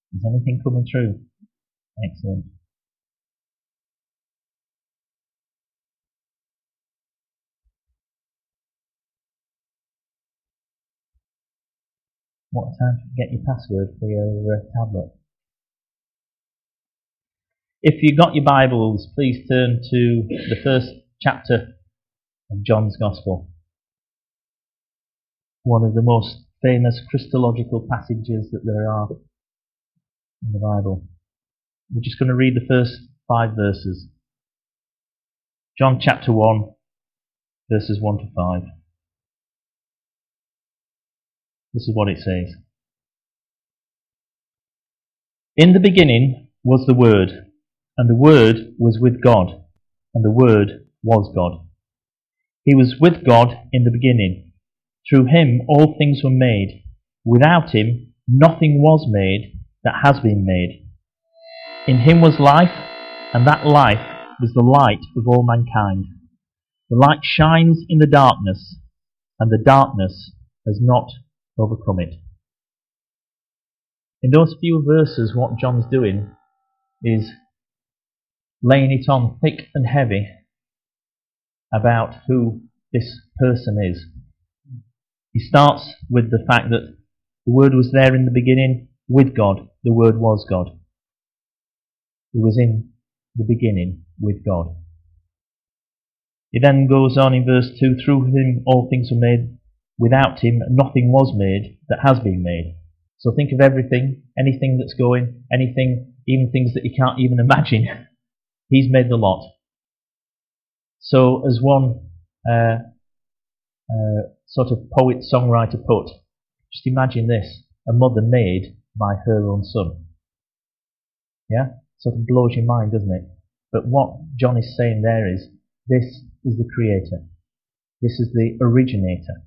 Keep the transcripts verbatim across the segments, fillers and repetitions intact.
Is anything coming through? Excellent. What time to get your password for your uh, tablet? If you've got your Bibles, please turn to the first chapter of John's Gospel. One of the most famous Christological passages that there are in the Bible. We're just going to read the first five verses. John chapter one, verses one to five. This is what it says. In the beginning was the Word, and the Word was with God, and the Word was God. He was with God in the beginning. Through him all things were made. Without him nothing was made that has been made. In him was life, and that life was the light of all mankind. The light shines in the darkness, and the darkness has not overcome it. In those few verses, what John's doing is laying it on thick and heavy about who this person is. He starts with the fact that the Word was there in the beginning with God. The Word was God. He was in the beginning with God. He then goes on in verse two, through him all things were made. Without him nothing was made that has been made. So think of everything, anything that's going, anything, even things that you can't even imagine. He's made the lot. So as one uh, uh, sort of poet-songwriter put, just imagine this, a mother made by her own son. Yeah? Sort of blows your mind, doesn't it? But what John is saying there is, this is the creator. This is the originator.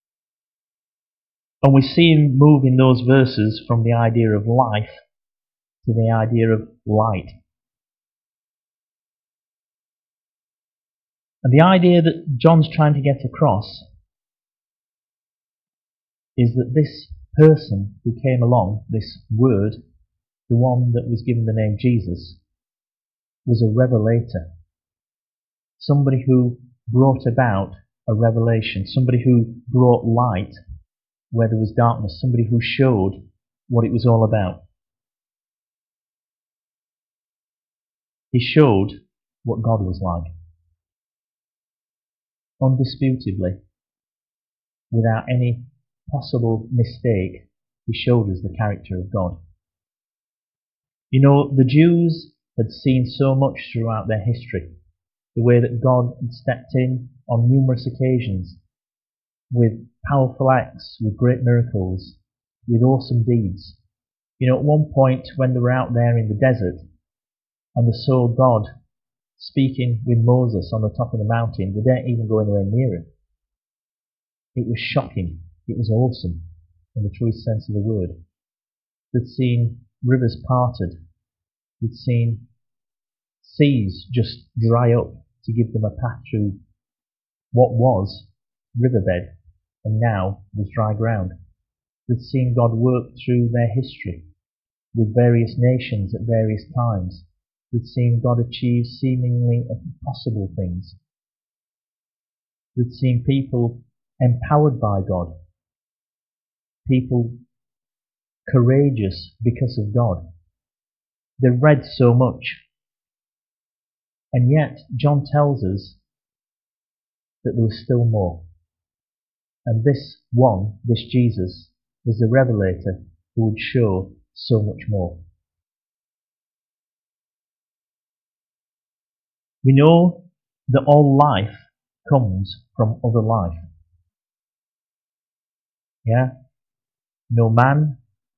And we see him move in those verses from the idea of life to the idea of light. And the idea that John's trying to get across is that this person who came along, this Word, the one that was given the name Jesus, was a revelator. Somebody who brought about a revelation, somebody who brought light where there was darkness, somebody who showed what it was all about. He showed what God was like. Undisputably, without any possible mistake, he showed us the character of God. You know, the Jews had seen so much throughout their history, the way that God had stepped in on numerous occasions with powerful acts, with great miracles, with awesome deeds. You know, at one point when they were out there in the desert and they saw God speaking with Moses on the top of the mountain, they didn't even go anywhere near him. It was shocking. It was awesome in the truest sense of the word. They'd seen rivers parted. They'd seen seas just dry up to give them a path through what was riverbed and now was dry ground. They'd seen God work through their history with various nations at various times. They'd seen God achieve seemingly impossible things. They'd seen people empowered by God, people courageous because of God. They've read so much. And yet, John tells us that there was still more. And this one, this Jesus, was the revelator who would show so much more. We know that all life comes from other life. Yeah? No man.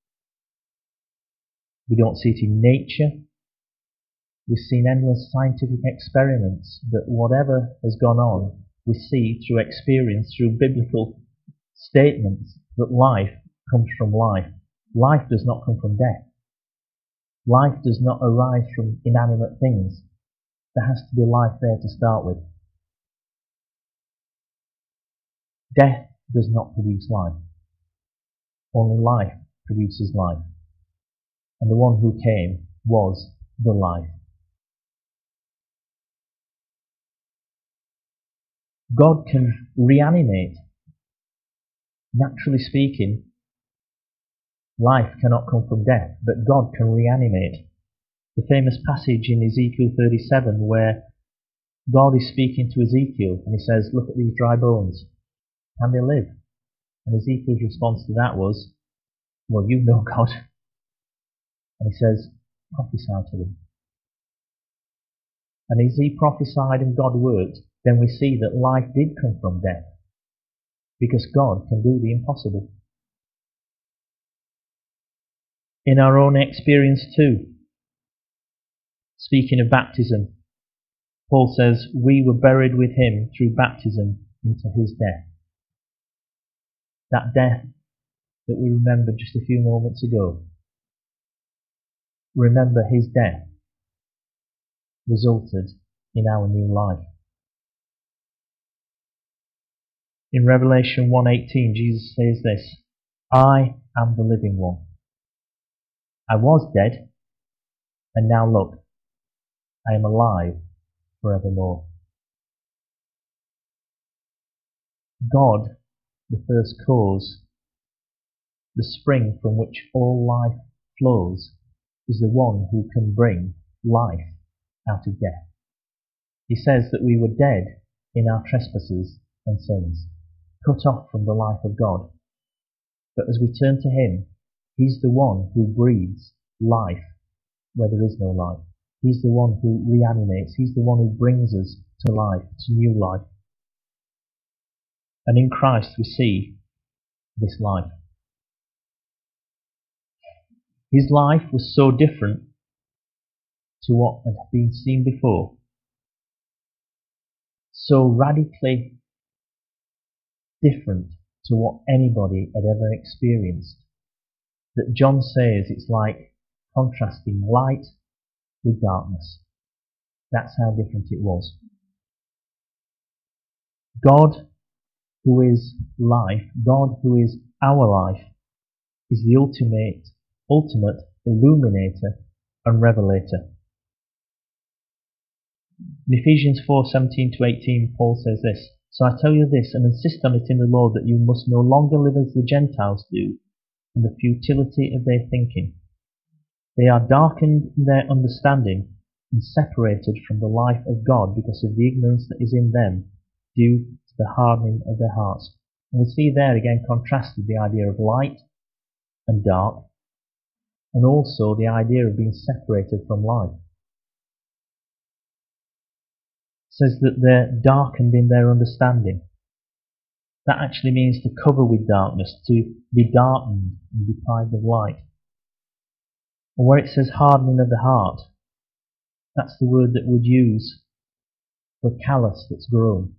We don't see it in nature. We've seen endless scientific experiments that whatever has gone on, we see through experience, through biblical statements, that life comes from life. Life does not come from death. Life does not arise from inanimate things. There has to be life there to start with. Death does not produce life. Only life produces life. and the one who came was the life. God can reanimate. Naturally speaking, life cannot come from death, but God can reanimate. The famous passage in Ezekiel thirty-seven where God is speaking to Ezekiel and he says, "Look at these dry bones. Can they live?" And Ezekiel's response to that was, "Well, you know, God." And he says, "Prophesy to them." And as he prophesied and God worked, then we see that life did come from death. Because God can do the impossible. In our own experience too, speaking of baptism, Paul says, "We were buried with him through baptism into his death." That death that we remembered just a few moments ago, remember his death resulted in our new life. In Revelation one eighteen, Jesus says this, "I am the living one. I was dead, and now look, I am alive forevermore." God, the first cause, the spring from which all life flows, is the one who can bring life out of death. He says that we were dead in our trespasses and sins, cut off from the life of God. But as we turn to him, he's the one who breathes life where there is no life. He's the one who reanimates. He's the one who brings us to life, to new life. And in Christ we see this life. His life was so different to what had been seen before, so radically different to what anybody had ever experienced, that John says it's like contrasting light with darkness. That's how different it was. God, who is life, God who is our life, is the ultimate, ultimate illuminator and revelator. In Ephesians four seventeen to eighteen, Paul says this, "So I tell you this and insist on it in the Lord, that you must no longer live as the Gentiles do, in the futility of their thinking. They are darkened in their understanding and separated from the life of God because of the ignorance that is in them, due to the hardening of their hearts." And we see there again contrasted the idea of light and dark, and also the idea of being separated from life. It says that they're darkened in their understanding. That actually means to cover with darkness, to be darkened and deprived of light. And where it says hardening of the heart, that's the word that we'd use for a callus that's grown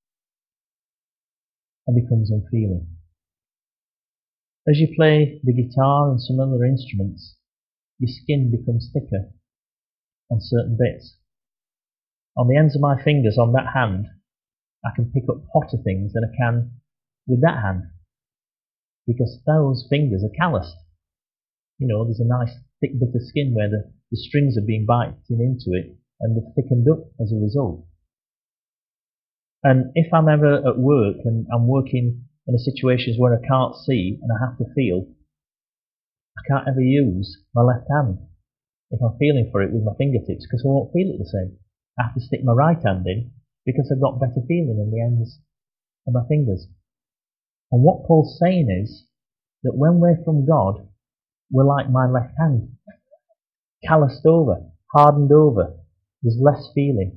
and becomes unfeeling. As you play the guitar and some other instruments, your skin becomes thicker on certain bits. On the ends of my fingers on that hand, I can pick up hotter things than I can with that hand, because those fingers are calloused. You know, there's a nice thick bit of skin where the, the strings have been biting into it and they've thickened up as a result. And if I'm ever at work and I'm working in a situation where I can't see and I have to feel, I can't ever use my left hand if I'm feeling for it with my fingertips, because I won't feel it the same. I have to stick my right hand in because I've got better feeling in the ends of my fingers. And what Paul's saying is that when we're from God, we're like my left hand, calloused over, hardened over. There's less feeling.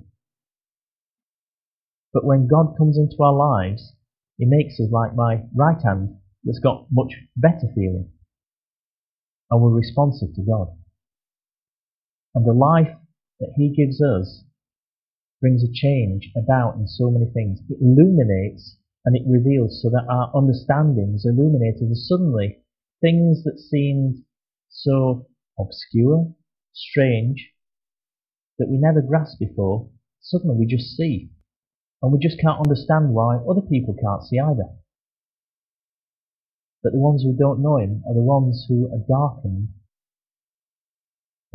But when God comes into our lives, he makes us like my right hand that's got much better feeling. And we're responsive to God. And the life that he gives us brings a change about in so many things. It illuminates and it reveals, so that our understanding is illuminated, and suddenly things that seemed so obscure, strange, that we never grasped before, suddenly we just see. And we just can't understand why other people can't see either. But the ones who don't know him are the ones who are darkened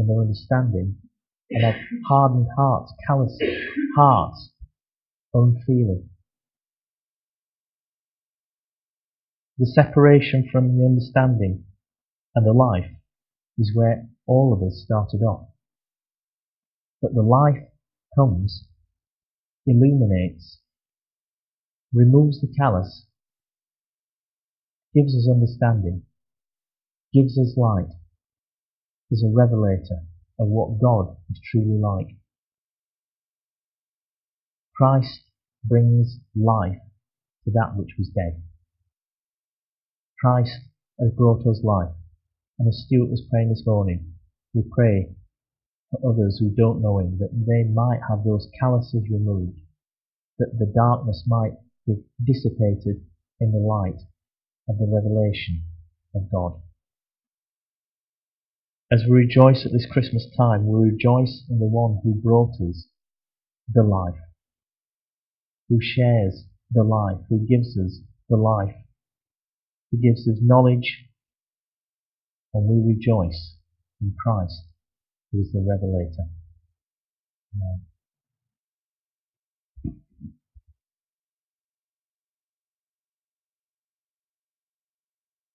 in their understanding and have hardened hearts, callous hearts, unfeeling. The separation from the understanding and the life is where all of us started off. But the life comes, illuminates, removes the callous, gives us understanding, gives us light, is a revelator of what God is truly like. Christ brings life to that which was dead. Christ has brought us life, and as Stuart was praying this morning, we pray for others who don't know Him, that they might have those calluses removed, that the darkness might be dissipated in the light of the revelation of God. As we rejoice at this Christmas time, we rejoice in the one who brought us the life, who shares the life, who gives us the life, who gives us knowledge, and we rejoice in Christ, who is the revelator. Amen.